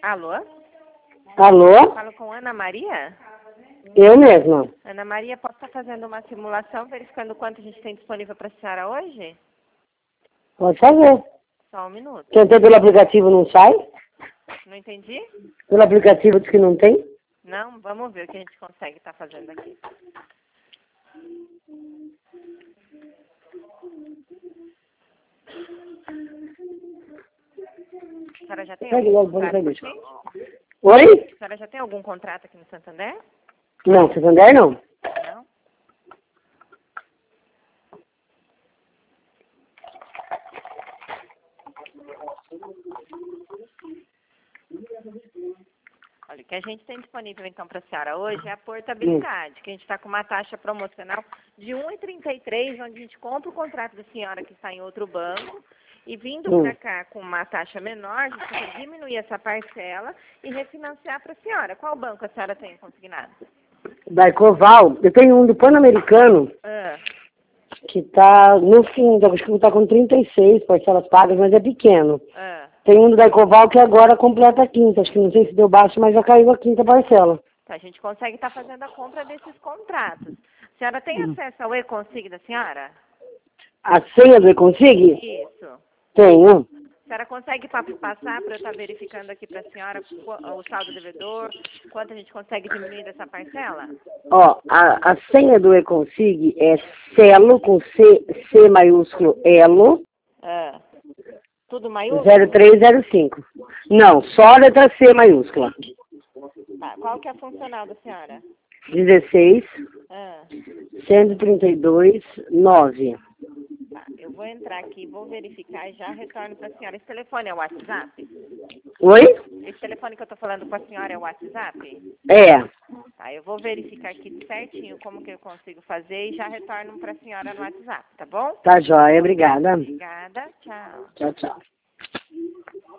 Alô? Alô? Falo com Ana Maria? Eu mesma. Ana Maria, posso estar fazendo uma simulação, verificando quanto a gente tem disponível para a senhora hoje? Pode fazer. Só um minuto. Tentei pelo aplicativo, não sai? Não entendi? Pelo aplicativo diz que não tem? Não? Vamos ver o que a gente consegue estar fazendo aqui. A senhora já tem Segue algum logo, contrato vamos com a sair. gente? Oi? A senhora já tem algum contrato aqui no Santander? Não, Santander não. Não? Olha, o que a gente tem disponível então para a senhora hoje é a portabilidade, que a gente está com uma taxa promocional de 1,33, onde a gente compra o contrato da senhora que está em outro banco e vindo para cá com uma taxa menor, a gente vai diminuir essa parcela e refinanciar para a senhora. Qual banco a senhora tem consignado? Da Ecoval, eu tenho um do Pan-Americano, Ah, que tá no fim, acho que tá com 36 parcelas pagas, mas é pequeno. ah. Tem um da Ecoval que agora completa a quinta, acho que não sei se deu baixo, mas já caiu a quinta parcela. Então, a gente consegue estar fazendo a compra desses contratos. A senhora tem acesso ao e-consig da senhora? A senha do Econsig? Isso. Tenho. A senhora consegue passar para eu estar verificando aqui para a senhora o saldo devedor, quanto a gente consegue diminuir dessa parcela? Ó, a senha do Econsig é Celo, com C maiúsculo, Elo, Ah, tudo maiúsculo? 0305. Não, só a letra C maiúscula. Tá, qual que é a funcional da senhora? 16, Ah, 132, 9. tá, eu vou entrar aqui, vou verificar e já retorno para a senhora. Esse telefone é o WhatsApp? Oi? Esse telefone que eu estou falando com a senhora é o WhatsApp? É. Tá, eu vou verificar aqui certinho como que eu consigo fazer e já retorno para a senhora no WhatsApp, tá bom? Tá joia, obrigada. Obrigada, tchau. Tchau, tchau.